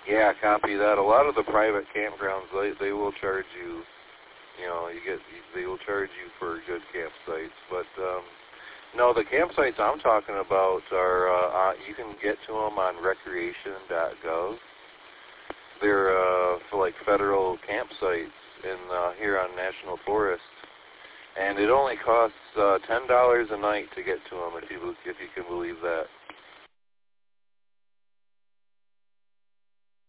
Yeah, copy that. A lot of the private campgrounds, they will charge you. They will charge you for good campsites. But no, the campsites I'm talking about are you can get to them on recreation.gov. They're for like federal campsites in here on National Forest, and it only costs $10 a night to get to them if you can believe that.